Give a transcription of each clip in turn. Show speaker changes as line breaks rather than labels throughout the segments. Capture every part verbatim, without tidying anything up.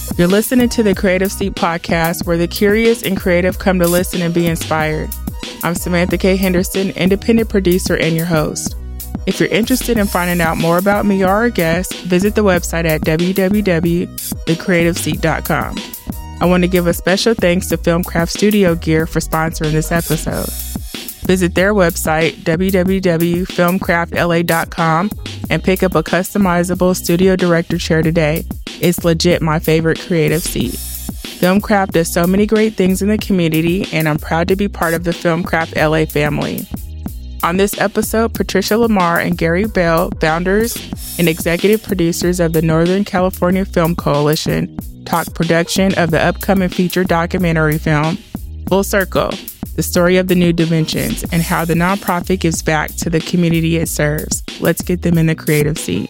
You're listening to the Creative Seat podcast, where the curious and creative come to listen and be inspired. I'm Samantha K. Henderson, independent producer and your host. If you're interested in finding out more about me or our guests, visit the website at w w w dot the creative seat dot com. I want to give a special thanks to Filmcraft Studio Gear for sponsoring this episode. Visit their website, w w w dot filmcraft l a dot com, and pick up a customizable studio director chair today. It's legit my favorite creative seat. Filmcraft does so many great things in the community, and I'm proud to be part of the Filmcraft L A family. On this episode, Patricia Lamar and Gary Bell, founders and executive producers of the Northern California Film Coalition, talk production of the upcoming feature documentary film, Full Circle, the story of the New Dimensions, and how the nonprofit gives back to the community it serves. Let's get them in the creative seat.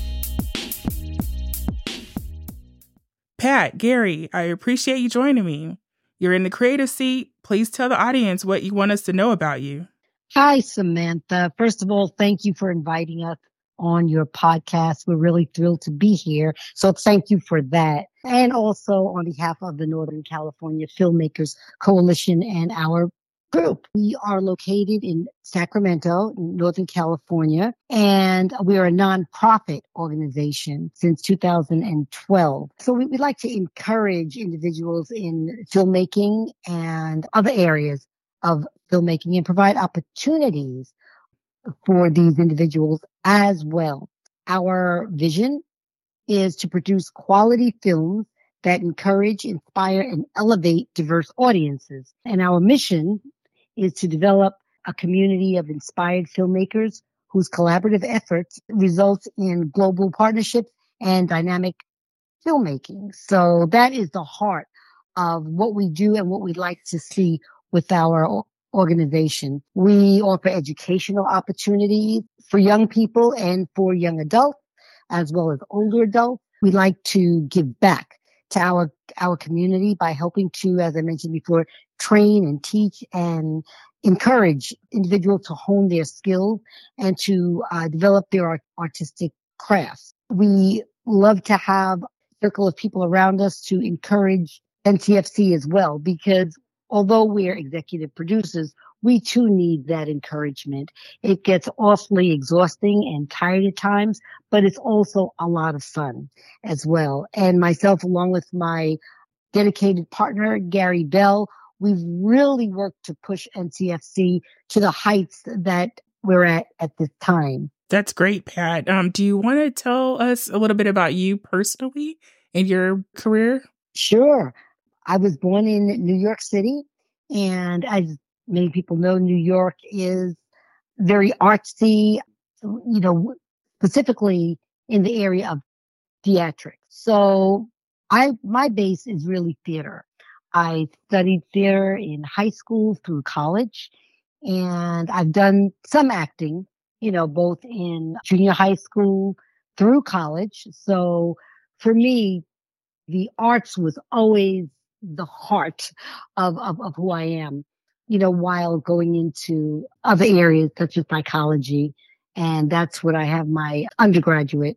Pat, Gary, I appreciate you joining me. You're in the creative seat. Please tell the audience what you want us to know about you.
Hi, Samantha. First of all, thank you for inviting us on your podcast. We're really thrilled to be here. So thank you for that. And also on behalf of the Northern California Filmmakers Coalition and our group. We are located in Sacramento, Northern California, and we are a nonprofit organization since two thousand twelve. So we, we like to encourage individuals in filmmaking and other areas of filmmaking and provide opportunities for these individuals as well. Our vision is to produce quality films that encourage, inspire, and elevate diverse audiences. And our mission is to develop a community of inspired filmmakers whose collaborative efforts result in global partnerships and dynamic filmmaking. So that is the heart of what we do and what we'd like to see with our organization. We offer educational opportunities for young people and for young adults, as well as older adults. We like to give back to our our community by helping to, as I mentioned before, train and teach and encourage individuals to hone their skills and to uh, develop their art- artistic crafts. We love to have a circle of people around us to encourage N C F C as well, because although we're executive producers, we too need that encouragement. It gets awfully exhausting and tired at times, but it's also a lot of fun as well. And myself, along with my dedicated partner, Gary Bell, we've really worked to push N C F C to the heights that we're at at this time.
That's great, Pat. Um, do you want to tell us a little bit about you personally and your career?
Sure. I was born in New York City, and as many people know, New York is very artsy, you know, specifically in the area of theatrics. So I, my base is really theater. I studied theater in high school through college, and I've done some acting, you know, both in junior high school through college. So for me, the arts was always the heart of, of, of who I am, you know, while going into other areas such as psychology. And that's what I have my undergraduate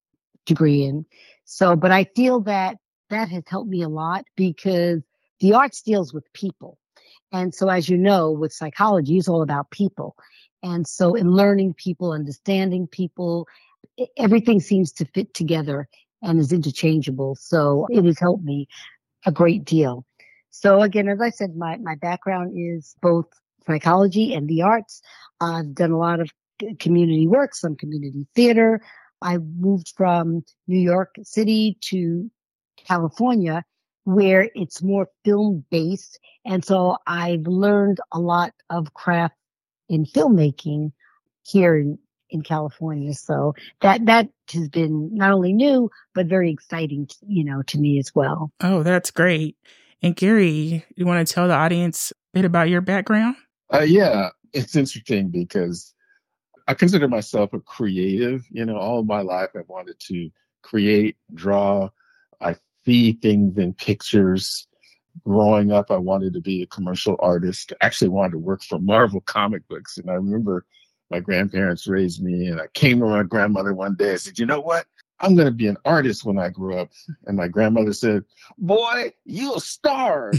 degree in. So, but I feel that that has helped me a lot because the arts deals with people. And so, as you know, with psychology, it's all about people. And so in learning people, understanding people, everything seems to fit together and is interchangeable. So it has helped me a great deal. So again, as I said, my, my background is both psychology and the arts. I've done a lot of community work, some community theater. I moved from New York City to California, where it's more film based. And so I've learned a lot of craft in filmmaking here in, in California. So that, that has been not only new, but very exciting, you know, to me as well.
Oh, that's great. And Gary, you want to tell the audience a bit about your background?
Uh, yeah, it's interesting because I consider myself a creative. You know, all of my life I've wanted to create, draw. I see things in pictures. Growing up, I wanted to be a commercial artist. I actually wanted to work for Marvel comic books. And I remember my grandparents raised me, and I came to my grandmother one day. I said, you know what? I'm going to be an artist when I grow up. And my grandmother said, boy, you'll starve.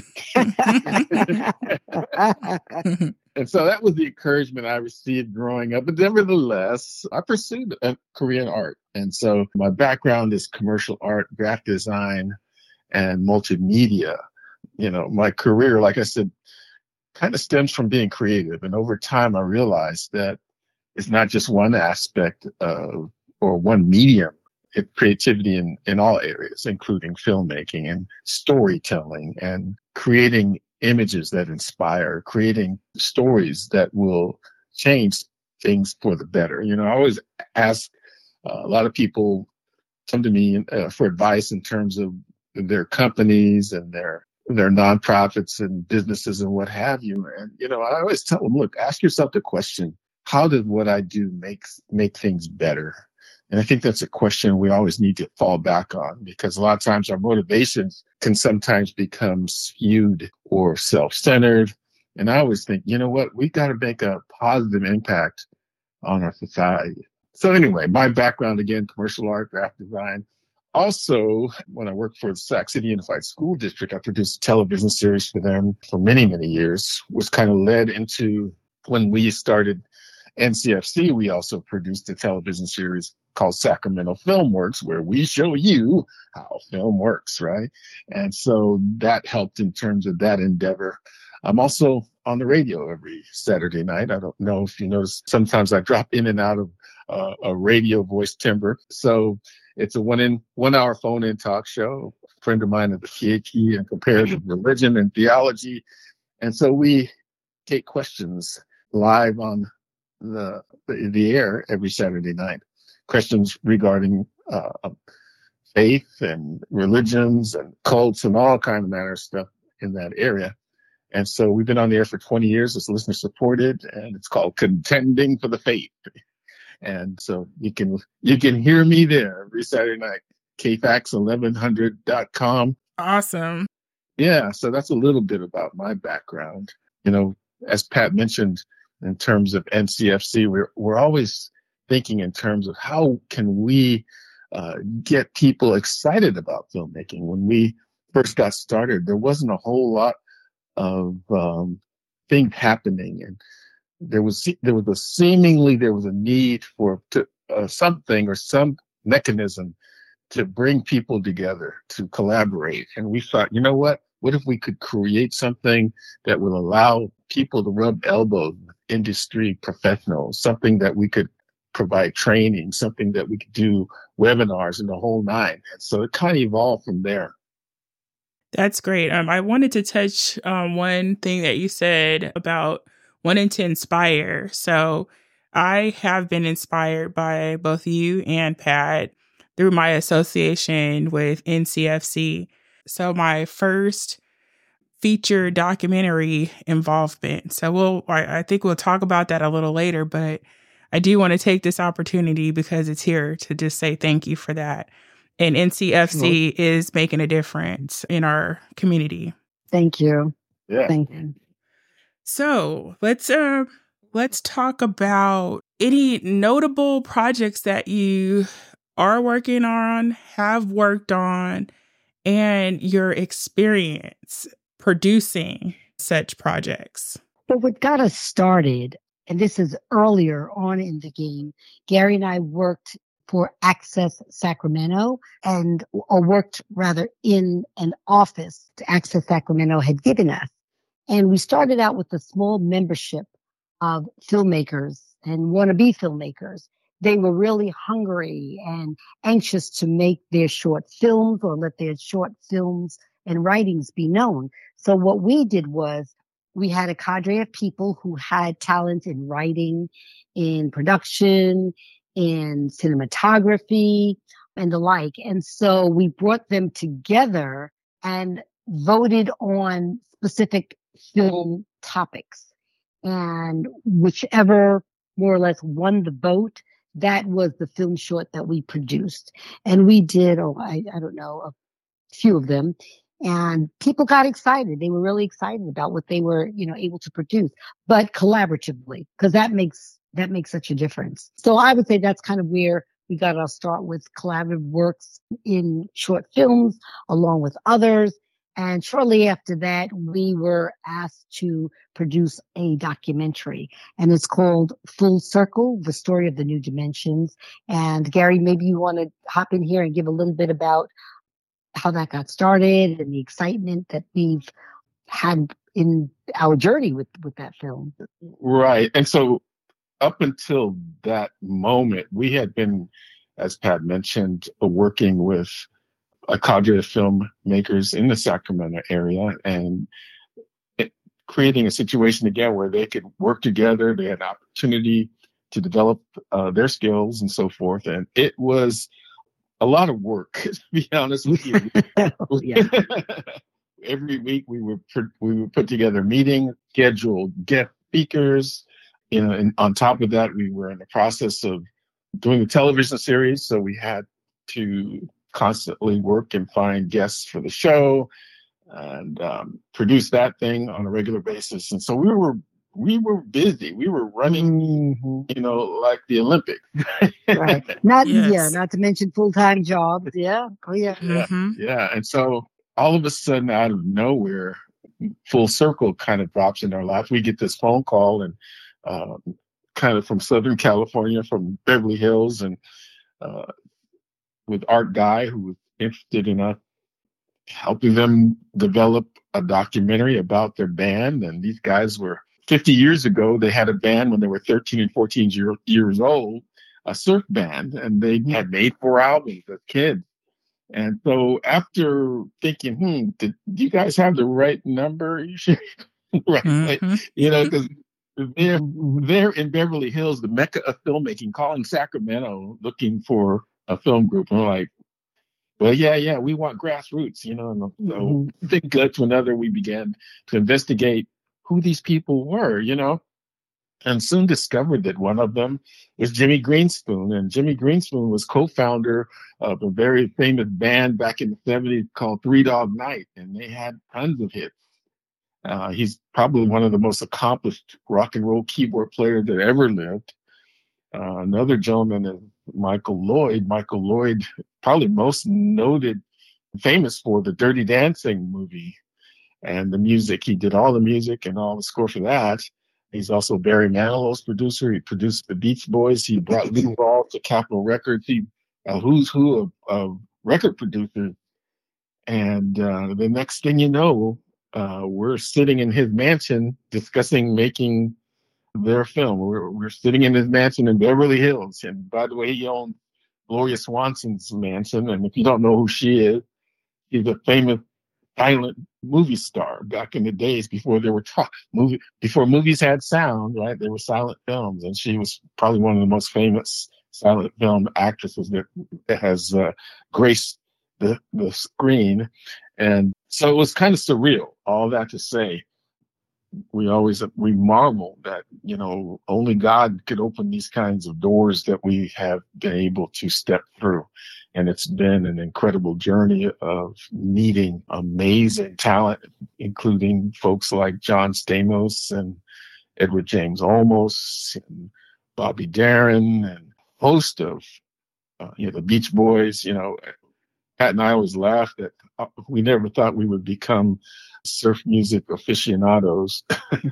And so that was the encouragement I received growing up. But nevertheless, I pursued a career in art. And so my background is commercial art, graphic design, and multimedia. You know, my career, like I said, kind of stems from being creative. And over time, I realized that it's not just one aspect of or one medium. It, creativity in, in all areas, including filmmaking and storytelling and creating images that inspire, creating stories that will change things for the better. You know, I always ask uh, a lot of people come to me uh, for advice in terms of their companies and their their nonprofits and businesses and what have you. And, you know, I always tell them, look, ask yourself the question, how did what I do make make things better? And I think that's a question we always need to fall back on, because a lot of times our motivations can sometimes become skewed or self-centered. And I always think, you know what, we got to make a positive impact on our society. So anyway, my background, again, commercial art, graphic design. Also, when I worked for the Sac City Unified School District, I produced a television series for them for many, many years, which kind of led into when we started N C F C. We also produced a television series called Sacramento Film Works, where we show you how film works, right? And so that helped in terms of that endeavor. I'm also on the radio every Saturday night. I don't know if you notice, sometimes I drop in and out of uh, a radio voice timbre. So it's a one in one hour phone in talk show. A friend of mine is a P H D in comparative religion and theology. And so we take questions live on the the, the air every Saturday night. Questions regarding uh, faith and religions and cults and all kind of manner of stuff in that area. And so we've been on the air for twenty years. It's listener supported, and it's called Contending for the Faith. And so you can you can hear me there every Saturday night, K FAX eleven hundred dot com.
Awesome.
Yeah, so that's a little bit about my background. You know, as Pat mentioned, in terms of N C F C, we're we're always thinking in terms of how can we uh, get people excited about filmmaking. When we first got started, there wasn't a whole lot of um, things happening, and there was there was a seemingly there was a need for to, uh, something or some mechanism to bring people together to collaborate. And we thought, you know what? What if we could create something that will allow people to rub elbows with industry professionals, something that we could provide training, something that we could do webinars and the whole nine. And so it kind of evolved from there.
That's great. Um, I wanted to touch on one thing that you said about wanting to inspire. So I have been inspired by both you and Pat through my association with N C F C. So my first feature documentary involvement. So we'll, I, I think we'll talk about that a little later, but I do want to take this opportunity because it's here to just say thank you for that. And N C F C mm-hmm. is making a difference in our community.
Thank you.
Yeah.
Thank you.
So let's uh let's talk about any notable projects that you are working on, have worked on, and your experience producing such projects.
Well, what got us started, and this is earlier on in the game, Gary and I worked for Access Sacramento and or worked rather in an office Access Sacramento had given us. And we started out with a small membership of filmmakers and wannabe filmmakers. They were really hungry and anxious to make their short films or let their short films and writings be known. So what we did was we had a cadre of people who had talent in writing, in production, in cinematography, and the like. And so we brought them together and voted on specific film topics. And whichever more or less won the vote, that was the film short that we produced. And we did, oh, I, I don't know, a few of them. And people got excited. They were really excited about what they were, you know, able to produce, but collaboratively, because that makes, that makes such a difference. So I would say that's kind of where we We got our start with collaborative works in short films along with others. And shortly after that, we were asked to produce a documentary, and it's called Full Circle, The Story of the New Dimensions. And Gary, maybe you want to hop in here and give a little bit about how that got started and the excitement that we've had in our journey with, with that film.
Right. And so up until that moment, we had been, as Pat mentioned, working with a cadre of filmmakers in the Sacramento area and it, creating a situation again where they could work together. They had an opportunity to develop uh, their skills and so forth. And it was a lot of work, to be honest with you. Every week we would we would put together meetings, schedule guest speakers. You know, and on top of that, we were in the process of doing a television series, so we had to constantly work and find guests for the show and um, produce that thing on a regular basis. And so we were we were busy. We were running, mm-hmm. you know, like the Olympics.
Right. Not yes. yeah, not to mention full time jobs. Yeah. Oh yeah.
Mm-hmm. Yeah. Yeah. And so all of a sudden, out of nowhere, Full Circle kind of drops in our lives. We get this phone call and uh, kind of from Southern California, from Beverly Hills, and uh, with Art Guy, who was interested in us helping them develop a documentary about their band. And these guys were fifty years ago, they had a band when they were thirteen and fourteen year, years old, a surf band, and they had made four albums as kids. And so after thinking, hmm, did you guys have the right number? You should, right? Mm-hmm. You know, because they're, they're in Beverly Hills, the mecca of filmmaking, calling Sacramento looking for a film group. And we're like, well, yeah, yeah, we want grassroots, you know. And so mm-hmm. I think that to another, we began to investigate who these people were, you know, and soon discovered that one of them was Jimmy Greenspoon. And Jimmy Greenspoon was co-founder of a very famous band back in the seventies called Three Dog Night, and they had tons of hits. Uh, he's probably one of the most accomplished rock and roll keyboard players that ever lived. Uh, another gentleman is Michael Lloyd. Michael Lloyd, probably most noted, famous for the Dirty Dancing movie and the music. He did all the music and all the score for that. He's also Barry Manilow's producer. He produced the Beach Boys. He brought Lou Rawls to Capitol Records. He a who's who of, of record producers. And uh, the next thing you know, uh, we're sitting in his mansion discussing making their film. We're, we're sitting in his mansion in Beverly Hills. And by the way, he owned Gloria Swanson's mansion. And if you don't know who she is, she's a famous silent movie star back in the days before there were talk movie before movies had sound, right? There were silent films, and she was probably one of the most famous silent film actresses that, that has uh, graced the the screen. And so it was kind of surreal. All that to say, we always we marvel that, you know, only God could open these kinds of doors that we have been able to step through. And it's been an incredible journey of meeting amazing talent, including folks like John Stamos and Edward James Olmos and Bobby Darin and a host of, uh, you know, the Beach Boys. You know, Pat and I always laughed that uh, we never thought we would become surf music aficionados.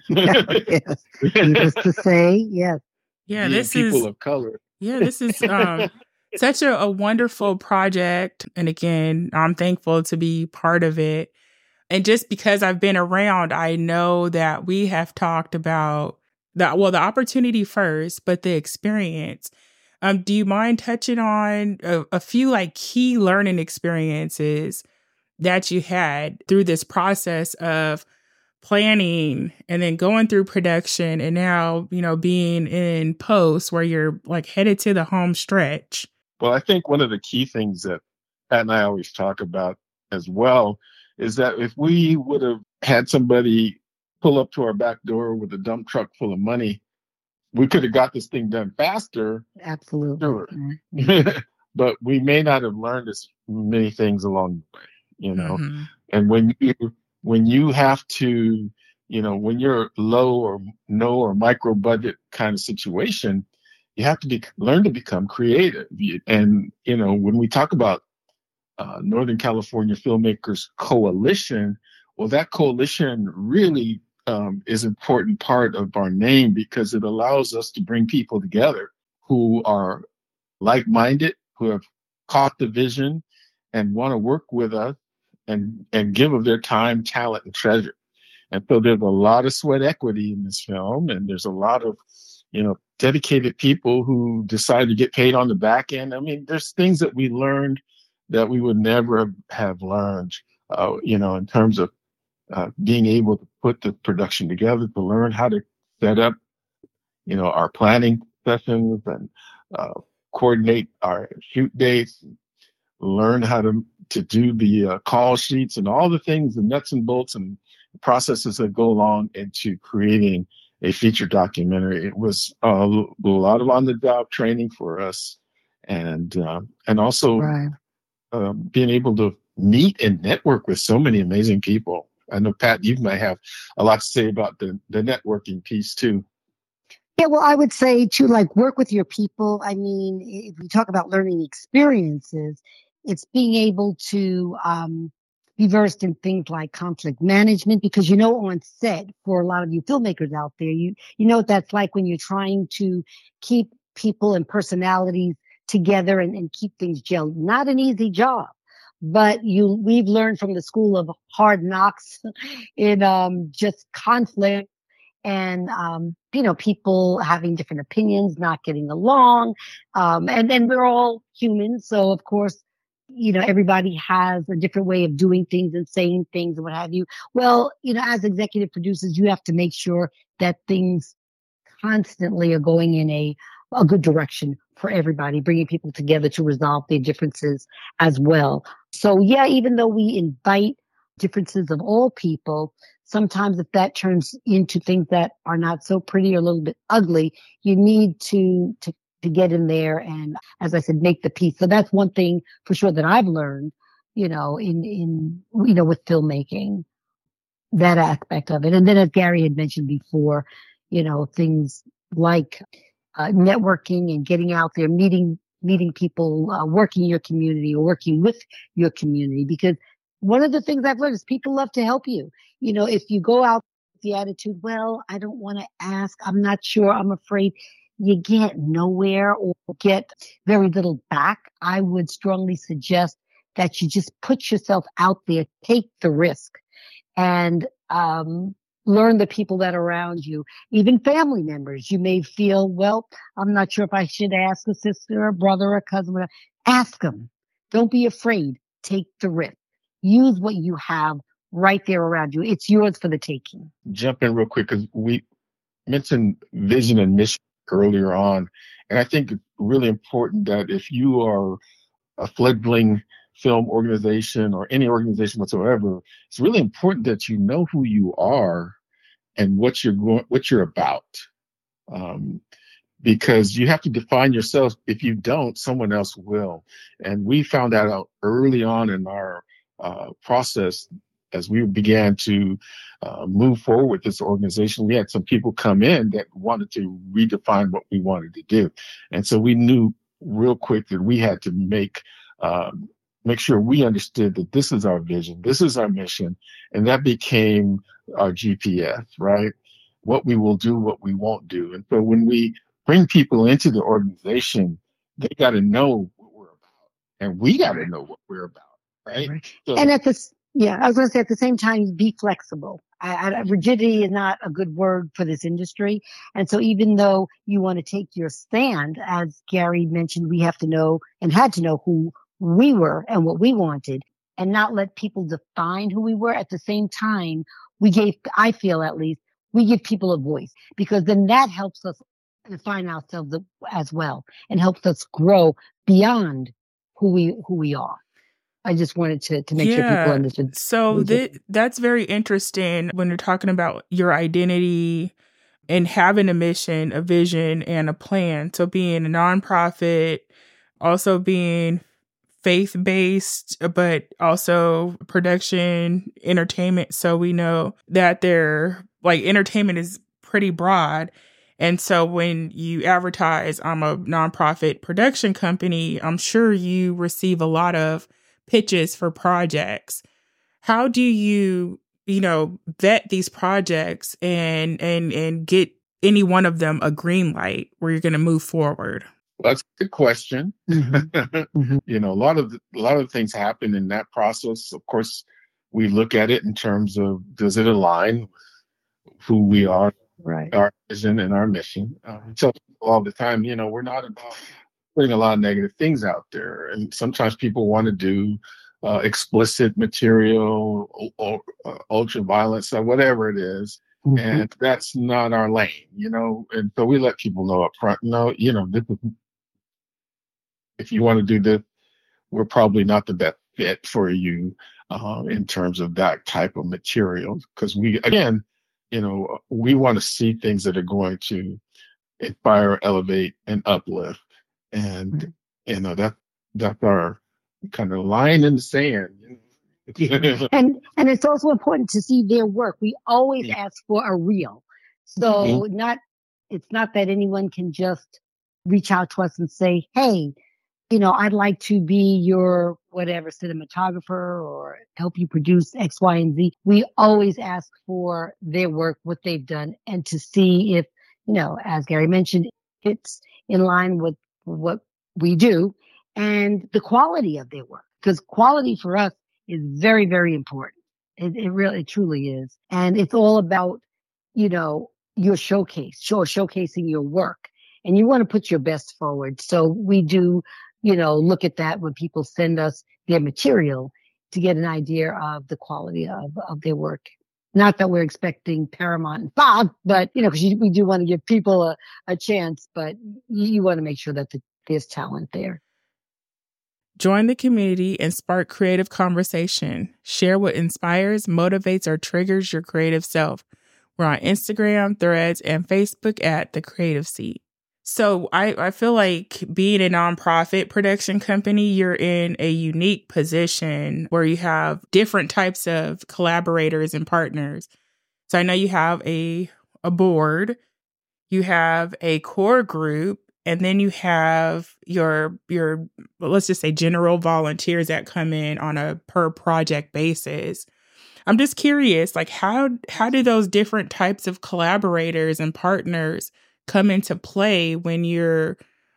Yes. Needless to say, yes.
Yeah,
Being
this
people
is
of color.
Yeah, this is um, such a, a wonderful project. And again, I'm thankful to be part of it. And just because I've been around, I know that we have talked about the well, the opportunity first, but the experience. Um, do you mind touching on a, a few like key learning experiences that you had through this process of planning and then going through production and now, you know, being in post where you're like headed to the home stretch?
Well, I think one of the key things that Pat and I always talk about as well is that if we would have had somebody pull up to our back door with a dump truck full of money, we could have got this thing done faster.
Absolutely.
Sure. Mm-hmm. But we may not have learned as many things along the way, you know. Mm-hmm. And when you when you have to, you know, when you're low or no or micro budget kind of situation, you have to be, learn to become creative. And, you know, when we talk about uh, Northern California Filmmakers Coalition, well, that coalition really um, is an important part of our name because it allows us to bring people together who are like-minded, who have caught the vision and want to work with us and, and give of their time, talent, and treasure. And so there's a lot of sweat equity in this film, and there's a lot of, you know, dedicated people who decide to get paid on the back end. I mean, there's things that we learned that we would never have learned, uh, you know, in terms of uh, being able to put the production together, to learn how to set up, you know, our planning sessions and uh, coordinate our shoot dates, learn how to to do the uh, call sheets and all the things, the nuts and bolts and processes that go along into creating a feature documentary. It was uh, a lot of on-the-job training for us, and uh, and also
Right.
uh, being able to meet and network with so many amazing people. I know, Pat, you might have a lot to say about the, the networking piece too.
Yeah, well, I would say to like work with your people. I mean, if you talk about learning experiences, it's being able to um, be versed in things like conflict management, because, you know, on set, for a lot of you filmmakers out there, you, you know what that's like when you're trying to keep people and personalities together and, and keep things gelled. Not an easy job. But you, we've learned from the school of hard knocks in um, just conflict and, um, you know, people having different opinions, not getting along. Um, and then we're all humans. So, of course, you know, everybody has a different way of doing things and saying things and what have you. Well, you know, as executive producers, you have to make sure that things constantly are going in a, a good direction for everybody, bringing people together to resolve their differences as well. So, yeah, even though we invite differences of all people, sometimes if that turns into things that are not so pretty or a little bit ugly, you need to, to, to get in there and, as I said, make the peace. So that's one thing for sure that I've learned, you know, in, in, you know, with filmmaking, that aspect of it. And then as Gary had mentioned before, you know, things like uh, networking and getting out there, meeting, meeting people, uh, working in your community or working with your community, because one of the things I've learned is people love to help you. You know, if you go out with the attitude, well, I don't want to ask, I'm not sure, I'm afraid, you get nowhere or get very little back. I would strongly suggest that you just put yourself out there, take the risk, and um, learn the people that are around you, even family members. You may feel, well, I'm not sure if I should ask a sister, a brother, or a cousin. Whatever. Ask them. Don't be afraid. Take the risk. Use what you have right there around you. It's yours for the taking.
Jump in real quick because we mentioned vision and mission earlier on. And I think it's really important that if you are a fledgling film organization or any organization whatsoever, it's really important that you know who you are and what you're going, what you're about. Um, because you have to define yourself. If you don't, someone else will. And we found that out early on in our uh, process as we began to uh, move forward with this organization. We had some people come in that wanted to redefine what we wanted to do. And so we knew real quick that we had to make um, make sure we understood that this is our vision, this is our mission, and that became our G P S, right? What we will do, what we won't do. And so when we bring people into the organization, they got to know what we're about, and we got to know what we're about, right?
Right.
So,
And at this, yeah, I was going to say at the same time, be flexible. I, I, rigidity is not a good word for this industry. And so even though you want to take your stand, as Gary mentioned, we have to know and had to know who we were and what we wanted, and not let people define who we were. At the same time, we gave, I feel at least, we give people a voice, because then that helps us define ourselves as well and helps us grow beyond who we who we are. I just wanted to to make
yeah.
sure people understood.
So th- that's very interesting when you're talking about your identity and having a mission, a vision, and a plan. So being a nonprofit, also being faith-based, but also production, entertainment. So we know that they're like entertainment is pretty broad. And so when you advertise, I'm a nonprofit production company, I'm sure you receive a lot of pitches for projects. How do you, you know, vet these projects and and and get any one of them a green light where you're going to move forward?
Well, that's a good question.
Mm-hmm. Mm-hmm.
You know, a lot of the, a lot of things happen in that process. Of course, we look at it in terms of, does it align with who we are,
Right.
our vision and our mission? Um, so all the time, you know, we're not about putting a lot of negative things out there, and sometimes people want to do uh, explicit material or, or uh, ultra violence or whatever it is. Mm-hmm. And that's not our lane, you know. And so we let people know up front, no, you know, this is, if you want to do this, we're probably not the best fit for you uh, in terms of that type of material. Because we, again, you know, we want to see things that are going to inspire, elevate, and uplift. And, mm-hmm. you know, that that's our kind of line in the sand.
and and it's also important to see their work. We always yeah. ask for a reel. So mm-hmm. not it's not that anyone can just reach out to us and say, hey, you know, I'd like to be your whatever cinematographer or help you produce X, Y, and Z. We always ask for their work, what they've done, and to see if, you know, as Gary mentioned, it's in line with what we do and the quality of their work. Because quality for us is very, very important. It, it really, it truly is. And it's all about, you know, your showcase, show, showcasing your work. And you want to put your best forward. So we do, you know, look at that when people send us their material to get an idea of the quality of, of their work. Not that we're expecting Paramount and Fox, but, you know, because we do want to give people a, a chance, but you, you want to make sure that the, there's talent there.
Join the community and spark creative conversation. Share what inspires, motivates, or triggers your creative self. We're on Instagram, Threads, and Facebook at The Creative Seat. So I, I feel like being a nonprofit production company, you're in a unique position where you have different types of collaborators and partners. So I know you have a, a board, you have a core group, and then you have your, your, let's just say general volunteers that come in on a per project basis. I'm just curious, like how, how do those different types of collaborators and partners come into play when you're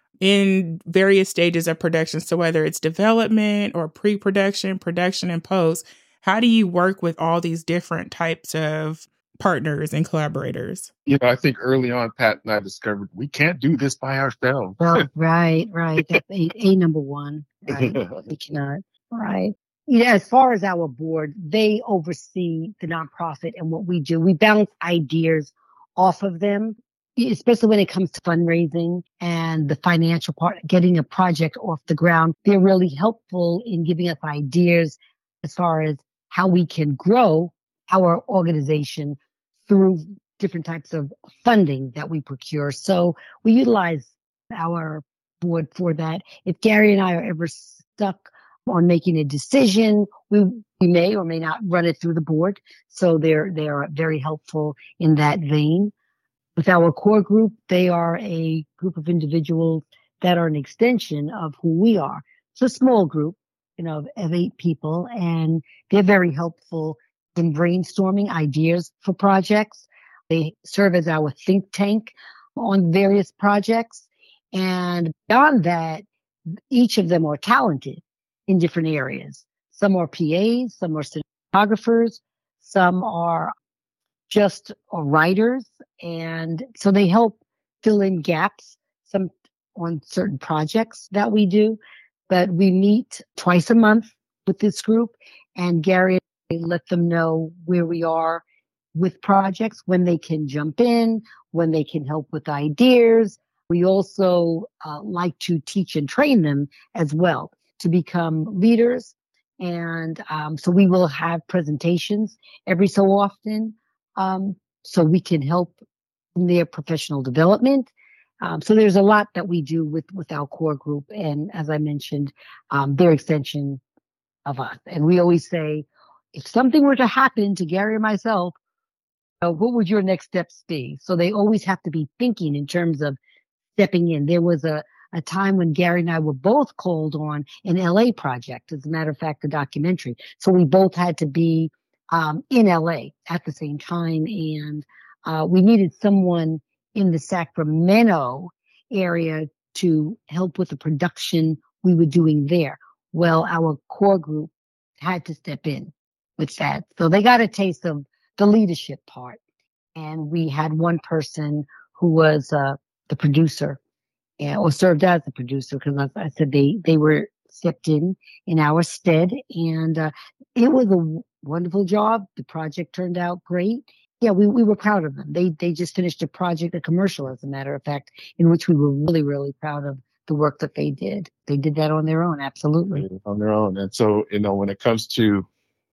in various stages of production? So whether it's development or pre-production, production, and post, how do you work with all these different types of partners and collaborators?
You know, I think early on, Pat and I discovered we can't do this by ourselves.
Well, right, right. That's a, a number one. Right. We cannot. Right. Yeah, as far as our board, they oversee the nonprofit and what we do. We bounce ideas off of them, especially when it comes to fundraising and the financial part, getting a project off the ground. They're really helpful in giving us ideas as far as how we can grow our organization through different types of funding that we procure. So we utilize our board for that. If Gary and I are ever stuck on making a decision, we we may or may not run it through the board. So they're they're very helpful in that vein. With our core group, they are a group of individuals that are an extension of who we are. It's a small group, you know, of eight people, and they're very helpful in brainstorming ideas for projects. They serve as our think tank on various projects. And beyond that, each of them are talented in different areas. Some are P As, some are cinematographers, some are just writers. And so they help fill in gaps some on certain projects that we do. But we meet twice a month with this group, and Gary let them know where we are with projects, when they can jump in, when they can help with ideas. We also uh, like to teach and train them as well to become leaders. And um, so we will have presentations every so often um, so we can help in their professional development. Um, so there's a lot that we do with, with our core group. And as I mentioned, um, they're extension of us. And we always say, if something were to happen to Gary or myself, uh, what would your next steps be? So they always have to be thinking in terms of stepping in. There was a, a time when Gary and I were both called on an L A project, as a matter of fact, a documentary. So we both had to be um, in L A at the same time. And uh, we needed someone in the Sacramento area to help with the production we were doing there. Well, our core group had to step in with that. So they got a taste of the leadership part. And we had one person who was uh, the producer, and, or served as the producer, because I, I said they, they were stepped in in our stead. And uh, it was a w- wonderful job. The project turned out great. Yeah, we, we were proud of them. They they just finished a project, a commercial, as a matter of fact, in which we were really, really proud of the work that they did. They did that on their own, absolutely.
On their own. And so, you know, when it comes to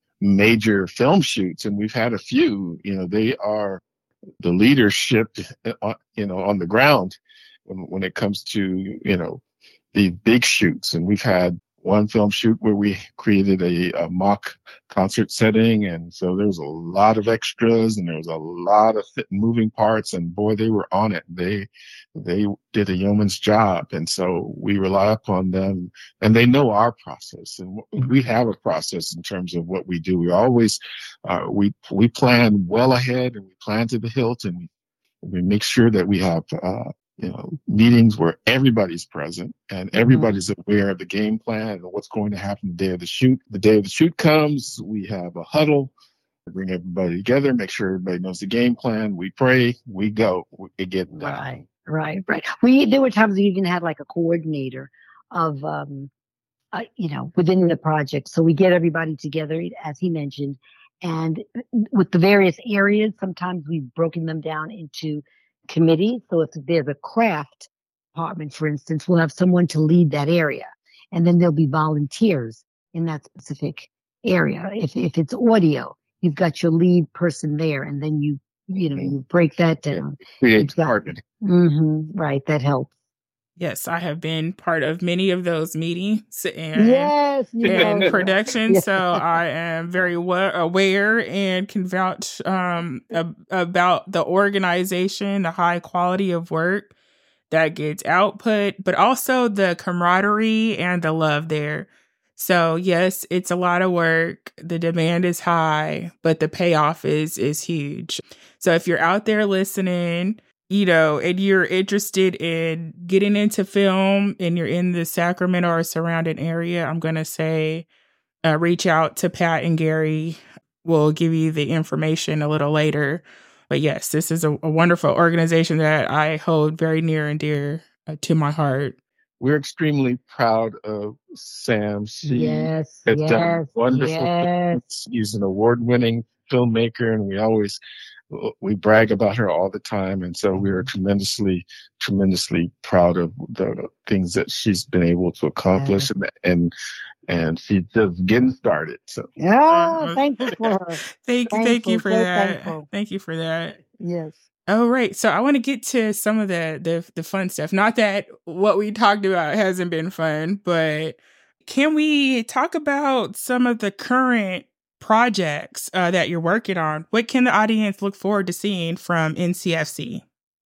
major film shoots, and we've had a few, you know, they are the leadership, uh, you know, on the ground when, when it comes to, you know, the big shoots. And we've had one film shoot where we created a, a mock concert setting. And so there was a lot of extras and there was a lot of moving parts, and boy, they were on it. They, they did a yeoman's job. And so we rely upon them, and they know our process, and we have a process in terms of what we do. We always, uh, we, we plan well ahead, and we plan to the hilt, and we make sure that we have, uh, you know, meetings where everybody's present and everybody's mm-hmm. aware of the game plan and what's going to happen the day of the shoot. The day of the shoot comes, we have a huddle, bring everybody together, make sure everybody knows the game plan. We pray, we go, we get it done.
Right, right, right. We, there were times we even had like a coordinator of, um, uh, you know, within the project. So we get everybody together, as he mentioned, and with the various areas, sometimes we've broken them down into committee. So if there's a craft department, for instance, we'll have someone to lead that area, and then there'll be volunteers in that specific area. If if it's audio, you've got your lead person there, and then you you know you break that down.
Create department.
Mm-hmm, right, that helps.
Yes, I have been part of many of those meetings and,
yes,
and production,
yes.
So I am very well aware and can vouch um, ab- about the organization, the high quality of work that gets output, but also the camaraderie and the love there. So yes, it's a lot of work. The demand is high, but the payoff is is huge. So if you're out there listening, you know, and you're interested in getting into film and you're in the Sacramento or surrounding area, I'm going to say uh, reach out to Pat and Gary. We'll give you the information a little later. But yes, this is a, a wonderful organization that I hold very near and dear uh, to my heart.
We're extremely proud of Sam. She
yes,
has
yes,
done wonderful
yes.
things. She's an award-winning filmmaker, and we always we brag about her all the time. And so we are tremendously, tremendously proud of the things that she's been able to accomplish, yeah. and and she's just getting started. So
yeah, thankful for her.
thank you, thank you for that. Thankful. Thank you for that.
Yes.
Oh, right. So I want to get to some of the, the the fun stuff. Not that what we talked about hasn't been fun, but can we talk about some of the current projects uh, that you're working on? What can the audience look forward to seeing from N C F C?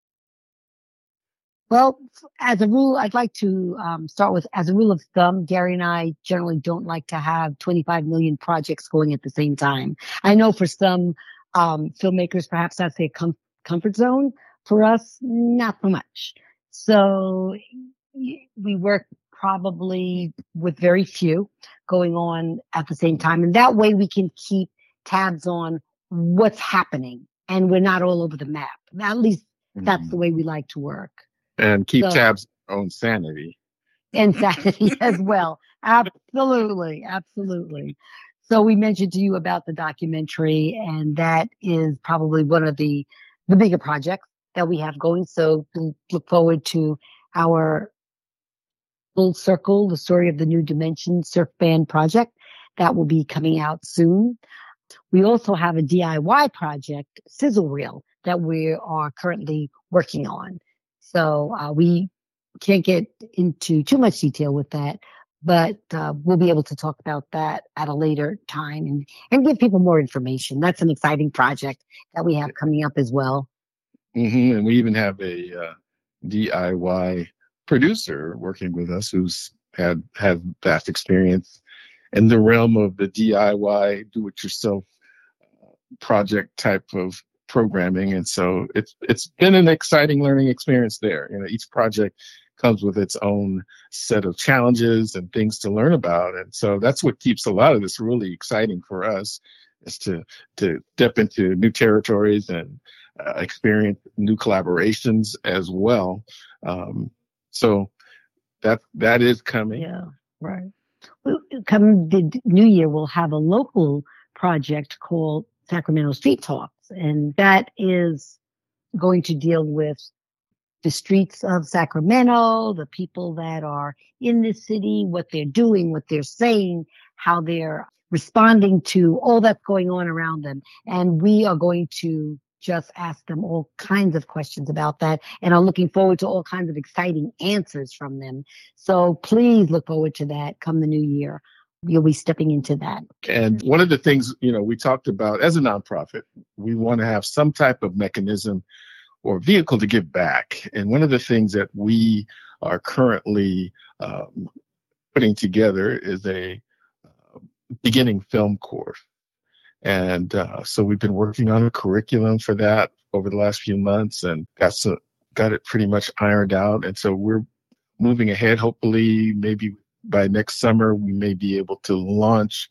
Well, as a rule, I'd like to um, start with, as a rule of thumb, Gary and I generally don't like to have twenty-five million projects going at the same time. I know for some um, filmmakers, perhaps that's their com- comfort zone. For us, not so much. So we work probably with very few going on at the same time. And that way we can keep tabs on what's happening, and we're not all over the map. At least that's mm-hmm. the way we like to work.
And keep so, tabs on sanity.
And sanity as well. Absolutely. Absolutely. So we mentioned to you about the documentary, and that is probably one of the, the bigger projects that we have going. So look forward to our Full Circle, the story of the New Dimension surf band project that will be coming out soon. We also have a D I Y project, Sizzle Reel, that we are currently working on. So uh, we can't get into too much detail with that, but uh, we'll be able to talk about that at a later time and, and give people more information. That's an exciting project that we have coming up as well.
Mm-hmm. And we even have a uh, D I Y producer working with us who's had had vast experience in the realm of the D I Y, do-it-yourself project type of programming. And so it's it's been an exciting learning experience there. You know, each project comes with its own set of challenges and things to learn about. And so that's what keeps a lot of this really exciting for us, is to to step into new territories and uh, experience new collaborations as well. Um, so that that is coming.
Yeah, right. Come the new year, we'll have a local project called Sacramento Street Talks, and that is going to deal with the streets of Sacramento, the people that are in the city, what they're doing, what they're saying, how they're responding to all that's going on around them. And we are going to just ask them all kinds of questions about that, and are looking forward to all kinds of exciting answers from them. So please look forward to that come the new year. You'll be stepping into that.
And one of the things, you know, we talked about as a nonprofit, we want to have some type of mechanism or vehicle to give back. And one of the things that we are currently um, putting together is a uh, beginning film course. And uh, so we've been working on a curriculum for that over the last few months, and got, so, got it pretty much ironed out. And so we're moving ahead. Hopefully, maybe by next summer, we may be able to launch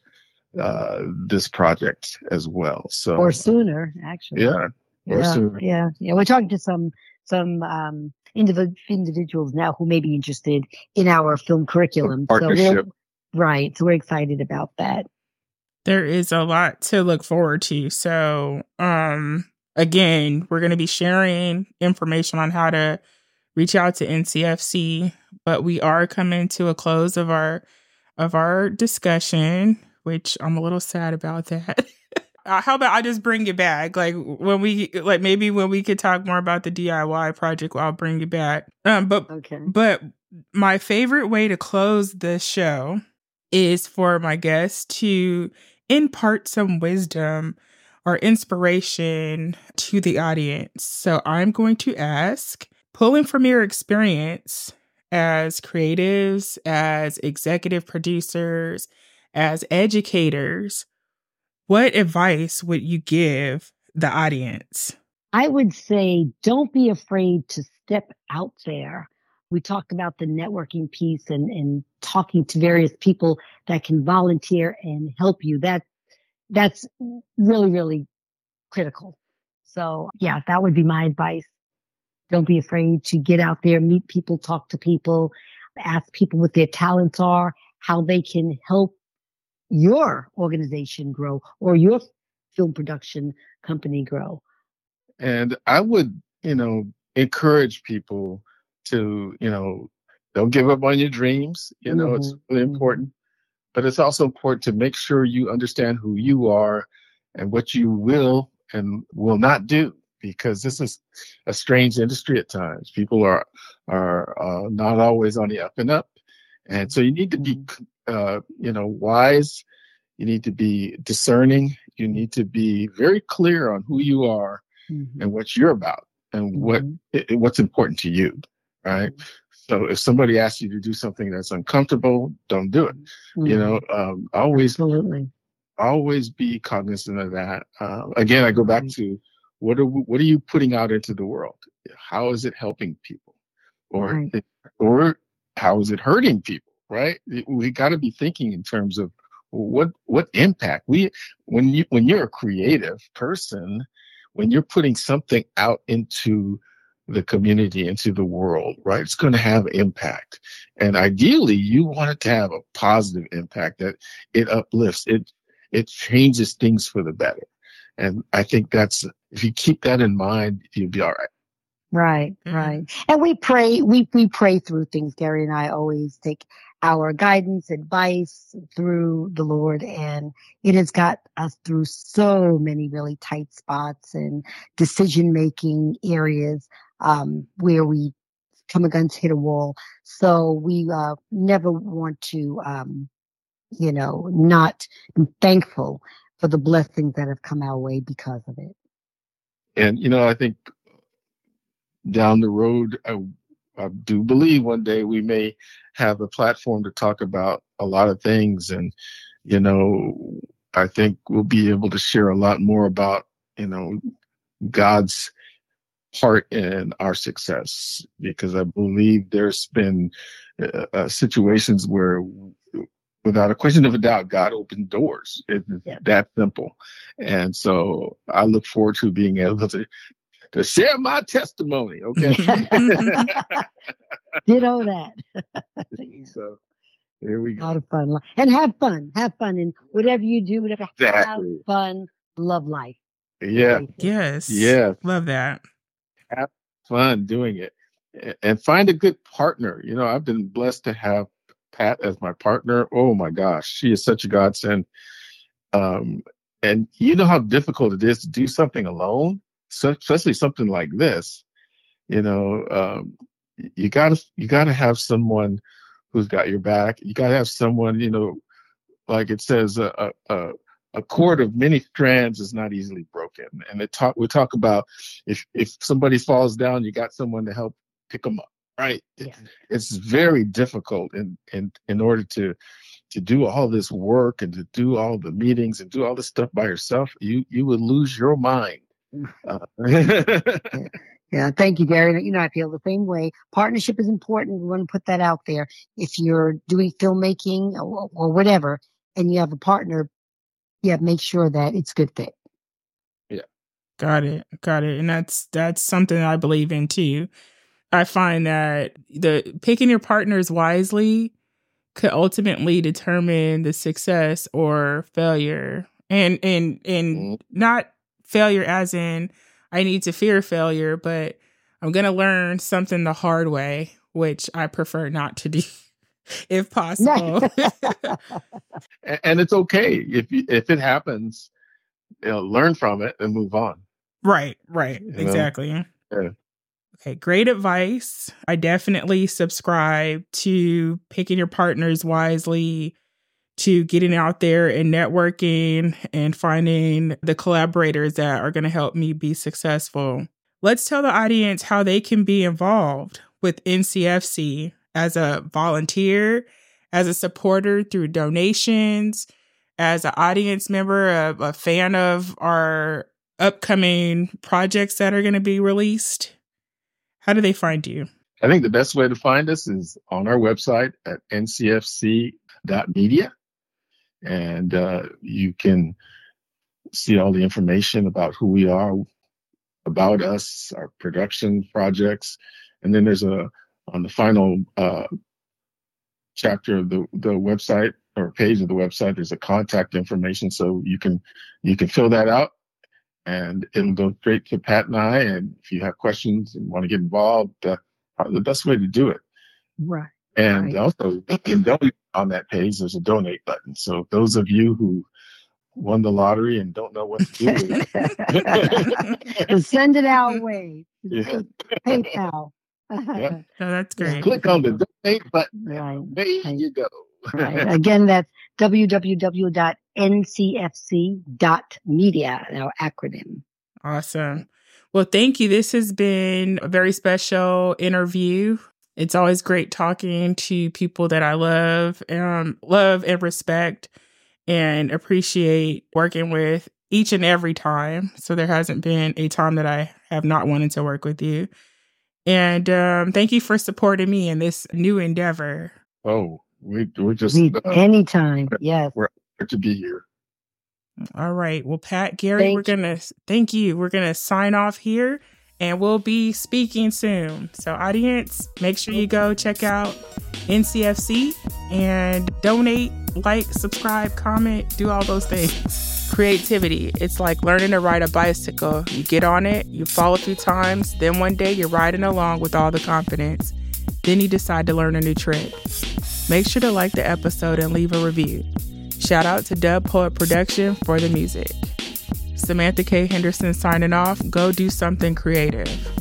uh, this project as well. So
or sooner, actually.
Yeah. Or
yeah,
sooner.
yeah, yeah. We're talking to some some um, indiv- individuals now who may be interested in our film curriculum.
Partnership.
So right. So we're excited about that.
There is a lot to look forward to. So, um, again, we're going to be sharing information on how to reach out to N C F C, but we are coming to a close of our of our discussion, which I'm a little sad about that. uh, how about I just bring it back? Like when we, like maybe when we could talk more about the D I Y project, I'll bring it back. Um, but
okay.
But my favorite way to close the show is for my guests to impart some wisdom or inspiration to the audience. So I'm going to ask, pulling from your experience as creatives, as executive producers, as educators, what advice would you give the audience?
I would say don't be afraid to step out there. We talked about the networking piece and, and talking to various people that can volunteer and help you. That that's really, really critical. So yeah, that would be my advice. Don't be afraid to get out there, meet people, talk to people, ask people what their talents are, how they can help your organization grow or your film production company grow.
And I would, you know, encourage people to, you know, don't give up on your dreams. You know, mm-hmm. It's really important. But it's also important to make sure you understand who you are and what you will and will not do, because this is a strange industry at times. People are are uh, not always on the up and up. And so you need to be, uh, you know, wise. You need to be discerning. You need to be very clear on who you are mm-hmm. and what you're about and what mm-hmm. what's important to you, right? Mm-hmm. So if somebody asks you to do something that's uncomfortable, don't do it. Mm-hmm. You know, um, always,
Absolutely.
always be cognizant of that. Uh, again, I go back to what are we, what are you putting out into the world? How is it helping people, or right. or how is it hurting people? Right? We got to be thinking in terms of what what impact we when you when you're a creative person, when you're putting something out into the community, into the world, right? It's going to have impact. And ideally, you want it to have a positive impact, that it uplifts, it, it changes things for the better. And I think that's, if you keep that in mind, you'll be all right.
Right, right. And we pray, we, we pray through things. Gary and I always take our guidance, advice through the Lord, and it has got us through so many really tight spots and decision-making areas um, where we come against hit a wall. So we uh, never want to, um, you know, not be thankful for the blessings that have come our way because of it.
And, you know, I think down the road, I, I do believe one day we may have a platform to talk about a lot of things. And, you know, I think we'll be able to share a lot more about, you know, God's part in our success, because I believe there's been uh, uh, situations where, without a question of a doubt, God opened doors. It's yeah. that simple. And so I look forward to being able to to share my testimony. Okay.
Ditto that.
So here we go.
A lot of fun. And have fun. Have fun in whatever you do, whatever.
Exactly.
Have fun. Love life.
Yeah.
Yes.
Yeah.
Love that.
Have fun doing it. And find a good partner. You know, I've been blessed to have Pat as my partner. Oh my gosh. She is such a godsend. Um, and you know how difficult it is to do something alone, so, especially something like this. You know, um, you gotta, you gotta have someone who's got your back. You gotta have someone, you know, like it says, a, a, a cord of many strands is not easily broken. And it talk, we talk about if, if somebody falls down, you got someone to help pick them up, right?
Yeah.
It's very difficult in, in, in order to, to do all this work and to do all the meetings and do all this stuff by yourself. You, you would lose your mind. Uh,
yeah. yeah. Thank you, Gary. You know, I feel the same way. Partnership is important. We want to put that out there. If you're doing filmmaking or, or whatever, and you have a partner, yeah, make sure that it's a good fit.
Yeah.
Got it. Got it. And that's, that's something I believe in too. I find that the picking your partners wisely could ultimately determine the success or failure. And, and, and mm-hmm. not failure as in I need to fear failure, but I'm going to learn something the hard way, which I prefer not to do. If possible.
And it's okay if you, if it happens, you know, learn from it and move on.
Right, right, you exactly.
Yeah.
Okay, great advice. I definitely subscribe to picking your partners wisely, to getting out there and networking and finding the collaborators that are going to help me be successful. Let's tell the audience how they can be involved with N C F C. As a volunteer, as a supporter through donations, as an audience member, a, a fan of our upcoming projects that are going to be released. How do they find you?
I think the best way to find us is on our website at N C F C dot media. And uh, you can see all the information about who we are, about us, our production projects. And then there's a on the final uh, chapter of the, the website or page of the website, there's a contact information. So you can, you can fill that out and it'll go straight to Pat and I. And if you have questions and want to get involved, uh, probably the best way to do it.
Right.
And
right.
also you can donate on that page. There's a donate button. So those of you who won the lottery and don't know what to do with
it, send it our way.
Yeah.
PayPal.
Yeah.
Oh, that's great.
Click on the donate button.
Right.
There you go.
Right. Again, that's w w w dot n c f c dot media, our acronym.
Awesome. Well, thank you. This has been a very special interview. It's always great talking to people that I love, um, love and respect and appreciate working with each and every time. So there hasn't been a time that I have not wanted to work with you. And um, thank you for supporting me in this new endeavor.
Oh, we, we're just...
We,
uh,
anytime, yes.
We're happy to be here.
All right. Well, Pat, Gary,
thank
we're going to... Thank you. We're going to sign off here, and we'll be speaking soon. So, audience, make sure you go check out N C F C and donate, like, subscribe, comment, do all those things. Creativity. It's like learning to ride a bicycle. You get on it, you fall a few times, then one day you're riding along with all the confidence. Then you decide to learn a new trick. Make sure to like the episode and leave a review. Shout out to Dub Poet Production for the music. Samantha K. Henderson signing off. Go do something creative.